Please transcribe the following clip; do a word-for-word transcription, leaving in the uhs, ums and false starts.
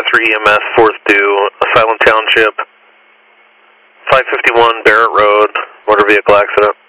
five three E M S, fourth due, Asylum Township, five fifty-one Barrett Road, motor vehicle accident.